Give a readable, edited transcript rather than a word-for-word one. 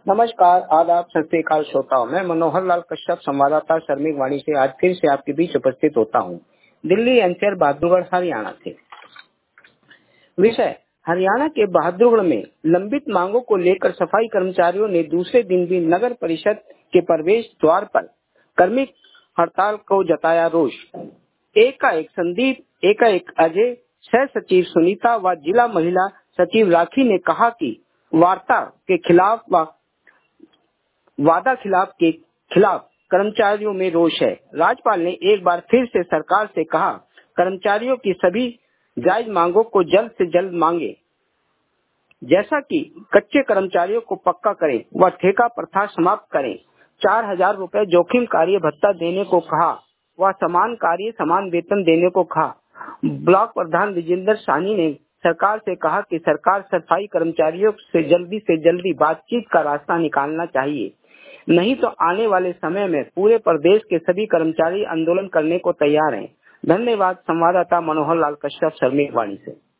नमस्कार, आदाब, सत श्री अकाल श्रोताओं। मैं मनोहर लाल कश्यप, संवाददाता श्रमिक वाणी से आज फिर से आपके बीच उपस्थित होता हूं, दिल्ली एनसीआर बहादुरगढ़ हरियाणा से। विषय: हरियाणा के बहादुरगढ़ में लंबित मांगों को लेकर सफाई कर्मचारियों ने दूसरे दिन भी नगर परिषद के प्रवेश द्वार पर कर्मी हड़ताल को जताया रोष। एकाएक संदीप, एकाएक अजय, सह सचिव सुनीता व जिला महिला सचिव राखी ने कहा कि वार्ता के खिलाफ व वादा के खिलाफ कर्मचारियों में रोष है। राज्यपाल ने एक बार फिर से सरकार से कहा, कर्मचारियों की सभी जायज मांगों को जल्द से जल्द मांगे, जैसा कि कच्चे कर्मचारियों को पक्का करें व ठेका प्रथा समाप्त करें। 4,000 रुपए जोखिम कार्य भत्ता देने को कहा व समान कार्य समान वेतन देने को कहा। ब्लॉक प्रधान विजेंद्र साहनी ने सरकार से कहा कि सरकार सफाई कर्मचारियों से जल्दी बातचीत का रास्ता निकालना चाहिए, नहीं तो आने वाले समय में पूरे प्रदेश के सभी कर्मचारी आंदोलन करने को तैयार हैं। धन्यवाद। संवाददाता मनोहर लाल कश्यप, श्रमिक वाणी से।